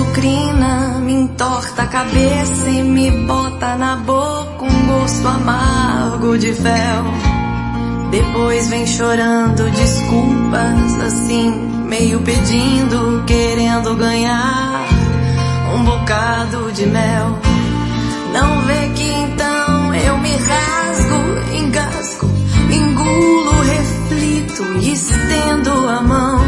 azucrina me entorta a cabeça e me bota na boca um gosto amargo de fel. Depois vem chorando desculpas, assim, meio pedindo, querendo ganhar um bocado de mel. Não vê que então eu me rasgo, engasgo, engulo, reflito e estendo a mão.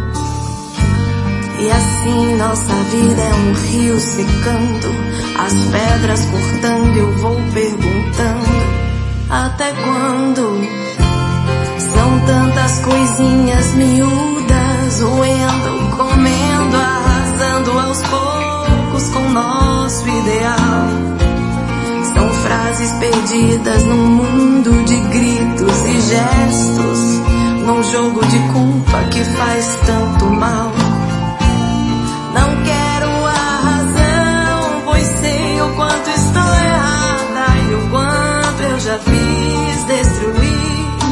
E assim nossa vida é um rio secando, as pedras cortando, eu vou perguntando: até quando? São tantas coisinhas miúdas, roendo, comendo, arrasando aos poucos com nosso ideal. São frases perdidas num mundo de gritos e gestos, num jogo de culpa que faz tanto mal. Não quero a razão, pois sei o quanto estou errada e o quanto eu já fiz destruir.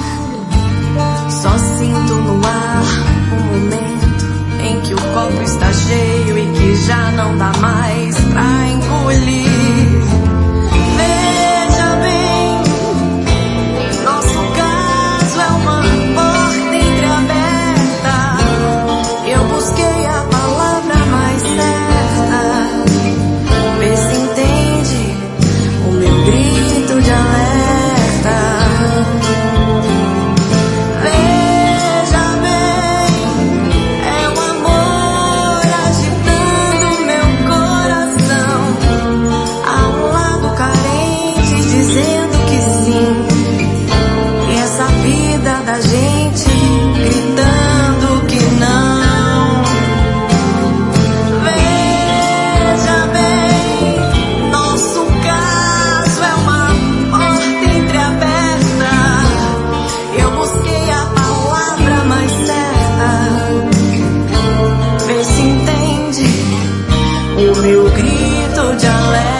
Só sinto no ar um momento em que o copo está cheio e que já não dá mais pra engolir. Veja bem, nosso caso é uma porta entreaberta. Eu busquei a palavra mais certa. Vê se entende o meu grito de alerta. Da gente gritando que não. Veja bem, nosso caso é uma porta entreaberta. Eu busquei a palavra mais certa. Vê se entende o meu grito de alerta.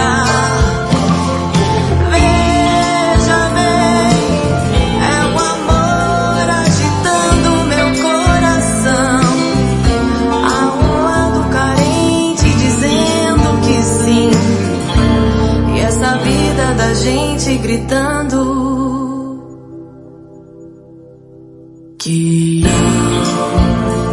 Da gente gritando que não.